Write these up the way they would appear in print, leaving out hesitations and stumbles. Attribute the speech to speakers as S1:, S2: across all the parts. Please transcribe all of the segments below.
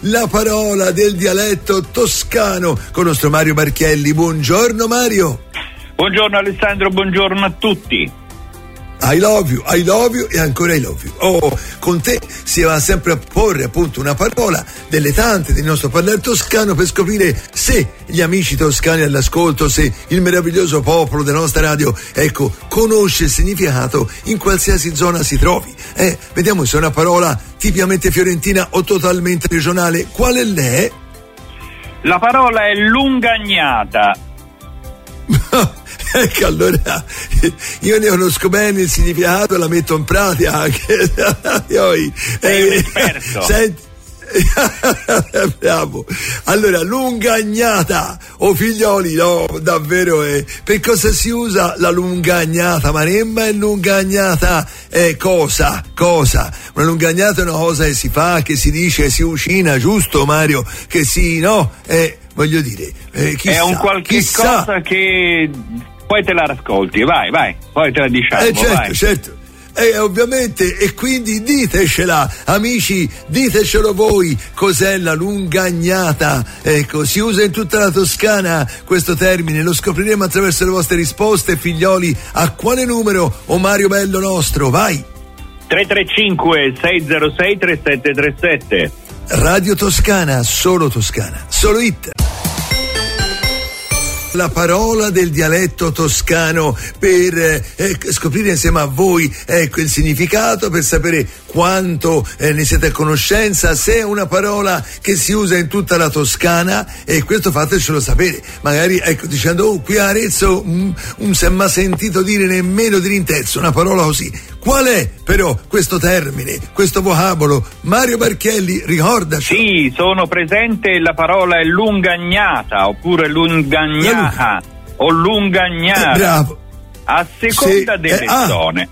S1: la parola del dialetto toscano con il nostro Mario Barchielli. Buongiorno Mario.
S2: Buongiorno Alessandro, buongiorno a tutti.
S1: I love you e ancora I love you. Oh, con te si va sempre a porre appunto una parola delle tante del nostro parlare toscano per scoprire se gli amici toscani all'ascolto, se il meraviglioso popolo della nostra radio, ecco, conosce il significato in qualsiasi zona si trovi. Vediamo se è una parola tipicamente fiorentina o totalmente regionale. Qual è lei?
S2: La parola è lungagnata.
S1: Ecco, allora io ne conosco bene il significato, la metto in pratica anche.
S2: Sei un esperto.
S1: Senti, bravo. Allora, lungagnata o figlioli, no, davvero per cosa si usa la lungagnata? Maremma è lungagnata cosa? Una lungagnata è una cosa che si fa, che si dice, si cucina, giusto Mario? Che si, no? Voglio dire, chissà,
S2: è un qualche cosa che poi te la rascolti, vai, poi te la diciamo.
S1: Certo. Ovviamente, e quindi ditecela, amici, ditecelo voi, cos'è la lungagnata? Ecco, si usa in tutta la Toscana questo termine, lo scopriremo attraverso le vostre risposte, figlioli. A quale numero, o Mario bello nostro? Vai!
S2: 335 606 3737.
S1: Radio Toscana, solo hit. La parola del dialetto toscano per scoprire insieme a voi, ecco, il significato, per sapere quanto ne siete a conoscenza, se è una parola che si usa in tutta la Toscana, e questo fatecelo sapere, magari, ecco, dicendo qui a Arezzo non si è mai sentito dire nemmeno di rintezzo una parola così. Qual è però questo termine, questo vocabolo? Mario Barchielli, ricordaci.
S2: Sì, sono presente, la parola è lungagnata oppure lungagnata o lungagnata.
S1: Bravo.
S2: A seconda delle zone.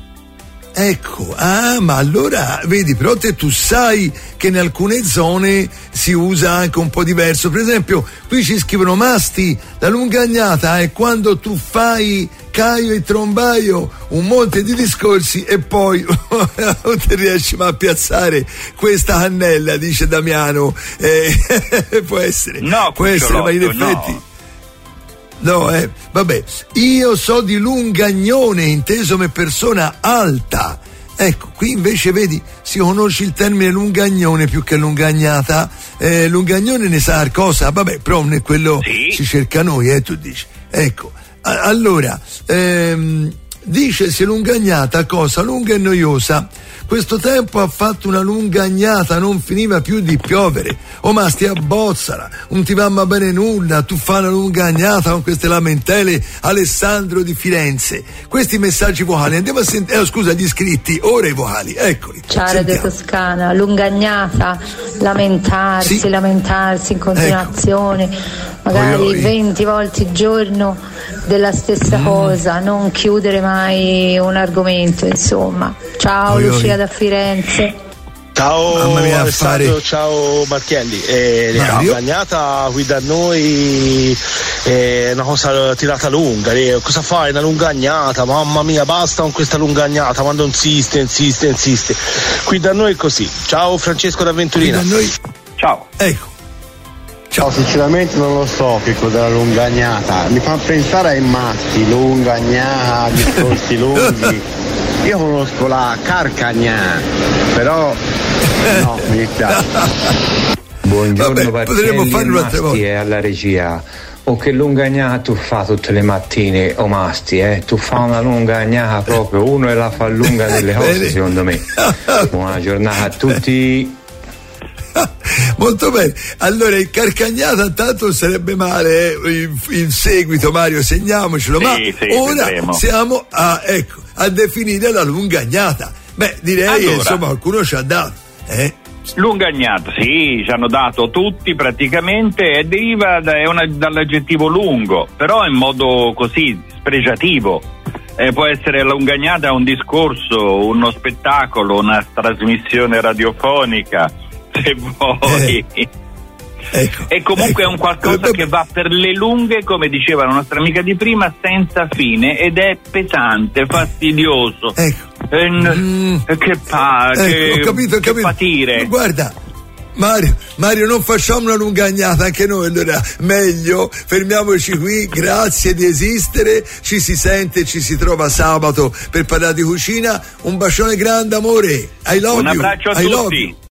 S1: Ecco, ma allora vedi, però tu sai che in alcune zone si usa anche un po' diverso. Per esempio, qui ci scrivono masti, la lungagnata è quando tu fai Caio e Trombaio un monte di discorsi e poi non ti riesci mai a piazzare questa cannella, dice Damiano. Può essere,
S2: no,
S1: può essere, ma in effetti no, vabbè, io so di lungagnone inteso come persona alta. Ecco, qui invece vedi, si conosce il termine lungagnone più che lungagnata. Lungagnone ne sa cosa? Vabbè, però non è quello
S2: sì.
S1: Si cerca noi, tu dici. Ecco, allora, dice si è lungagnata cosa? Lunga e noiosa. Questo tempo ha fatto una lungagnata, non finiva più di piovere. O ma stia bozzala, non ti va mai bene nulla, tu fai una lungagnata con queste lamentele. Alessandro di Firenze. Questi messaggi vocali, andiamo a sentire, scusa, gli iscritti, ora i vocali, eccoli.
S3: Ciao Radio Toscana, lungagnata, lamentarsi in continuazione, magari 20 volte al giorno della stessa cosa, non chiudere mai un argomento, insomma. Ciao Lucia da Firenze.
S4: Ciao Alessandro, ciao Barchielli. La lungagnata qui da noi è una cosa tirata lunga. Cosa fai? Una lungagnata? Mamma mia, basta con questa lungagnata, quando insiste. Qui da noi è così. Ciao Francesco da Venturina.
S1: Qui da noi.
S2: Ciao.
S1: Ecco.
S5: Ciao, sinceramente non lo so che cos'è la lungagnata, mi fa pensare ai matti, lungagnata, discorsi lunghi. Io conosco la carcagnà, però no, mi dispiace.
S6: Buongiorno
S1: potremmo farlo un'altra volta.
S6: E alla regia. O che lungagnata tu fa tutte le mattine, o masti, tu fa una lungagnata proprio, uno e la fa lunga nelle cose, secondo me. Buona giornata a tutti.
S1: Molto bene, allora il carcagnata tanto sarebbe male, in seguito Mario segniamocelo, ma ora vedremo. Siamo a definire la lungagnata. Beh, direi allora, insomma qualcuno ci ha dato
S2: lungagnata, sì, ci hanno dato tutti praticamente, e deriva dall'aggettivo lungo, però in modo così spregiativo. Può essere lungagnata un discorso, uno spettacolo, una trasmissione radiofonica, se vuoi. E comunque è un qualcosa che va per le lunghe, come diceva la nostra amica di prima, senza fine, ed è pesante, fastidioso. Che
S1: ho capito.
S2: patire.
S1: Guarda, Mario, non facciamo una lungagnata anche noi, allora meglio, fermiamoci qui, grazie di esistere, ci si sente, ci si trova sabato per parlare di cucina, un bacione grande amore, I love you.
S2: Un abbraccio a tutti.